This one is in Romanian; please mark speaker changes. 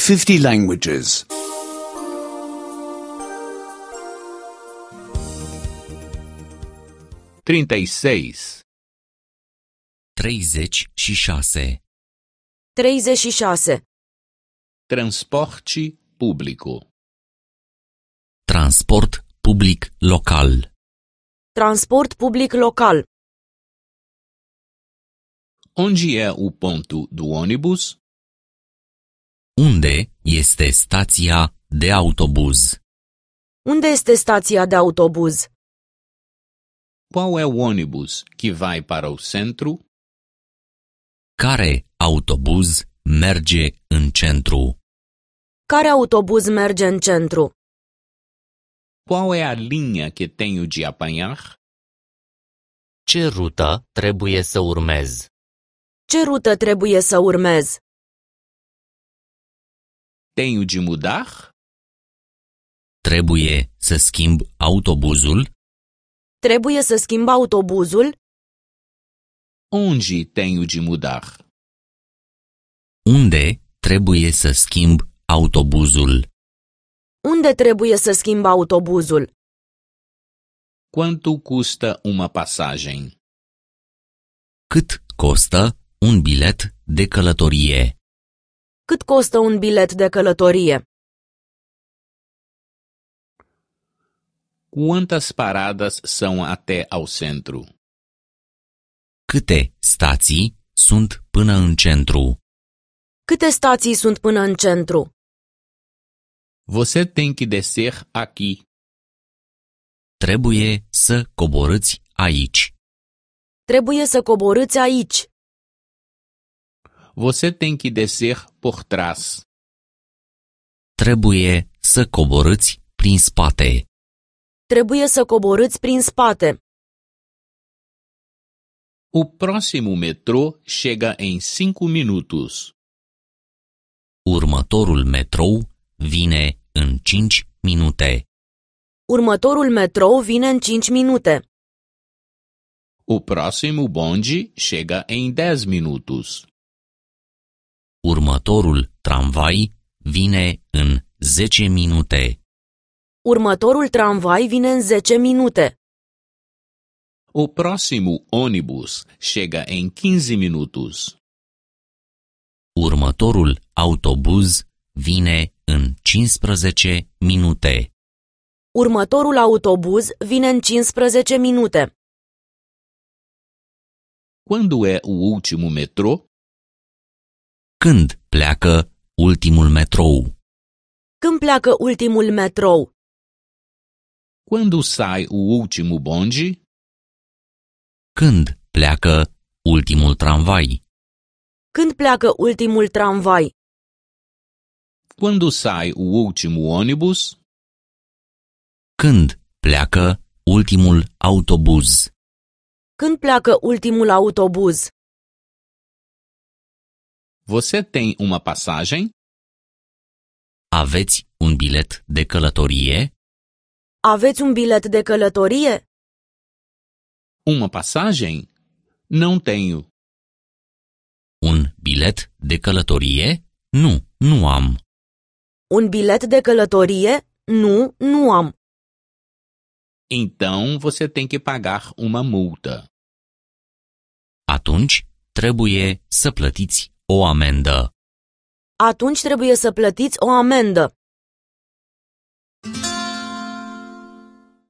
Speaker 1: 50 languages.
Speaker 2: 36.
Speaker 3: 36.
Speaker 4: 36.
Speaker 2: Transporte público.
Speaker 3: Transport public local.
Speaker 4: Transport public local.
Speaker 2: Onde é o ponto do ônibus?
Speaker 3: Unde este stația de autobuz?
Speaker 4: Unde este stația de autobuz?
Speaker 2: Qual é o ônibus que vai para o centro?
Speaker 3: Care autobuz merge în centru?
Speaker 4: Care autobuz merge în centru?
Speaker 2: Qual é a linha que tenho de apanhar?
Speaker 5: Ce rută trebuie să urmez?
Speaker 4: Ce rută trebuie să urmez?
Speaker 2: Tenho de mudar?
Speaker 3: Trebuie să schimb autobuzul?
Speaker 4: Trebuie să schimb autobuzul?
Speaker 2: Onde tenho de mudar?
Speaker 3: Unde trebuie să schimb autobuzul?
Speaker 4: Unde trebuie să schimb autobuzul?
Speaker 2: Quanto custa uma passagem?
Speaker 3: Cât costă un bilet de călătorie?
Speaker 4: Cât costă un bilet de călătorie?
Speaker 2: Quantas paradas são até ao centro?
Speaker 3: Câte stații sunt până în centru?
Speaker 4: Câte stații sunt până în centru?
Speaker 2: Você tem que descer aqui.
Speaker 3: Trebuie să coborâți aici.
Speaker 4: Trebuie să coborâți aici.
Speaker 2: Você tem que descer por trás.
Speaker 3: Trebuie să coborâți prin spate.
Speaker 4: Trebuie să coborâți prin spate.
Speaker 2: O próximo metrô chega em 5 minutos.
Speaker 3: Următorul metrou vine în 5 minute.
Speaker 4: Următorul metrou vine în 5 minute.
Speaker 2: O próximo bonde chega em 10 minutos.
Speaker 3: Următorul tramvai vine în 10 minute.
Speaker 4: Următorul tramvai vine în 10 minute.
Speaker 2: O próximo ônibus chega em 15 minutos.
Speaker 3: Următorul autobuz vine în 15 minute.
Speaker 4: Următorul autobuz vine în 15 minute.
Speaker 2: Quando é o último metrô?
Speaker 3: Când pleacă ultimul metrou?
Speaker 4: Când pleacă ultimul metrou?
Speaker 2: Quando sai o último bonde?
Speaker 3: Când pleacă ultimul tramvai?
Speaker 4: Când pleacă ultimul tramvai?
Speaker 2: Quando sai o último ônibus?
Speaker 3: Când pleacă ultimul autobuz?
Speaker 4: Când pleacă ultimul autobuz?
Speaker 2: Você tem uma passagem?
Speaker 3: Aveți un bilet de călătorie?
Speaker 4: Aveți un bilet de călătorie?
Speaker 2: Uma passagem? Não tenho.
Speaker 3: Un bilet de călătorie? Nu am.
Speaker 4: Un bilet de călătorie? Nu am.
Speaker 2: Então você tem que pagar uma multa.
Speaker 3: Atunci trebuie să plătiți o amendă.
Speaker 4: Atunci trebuie să plătiți o amendă.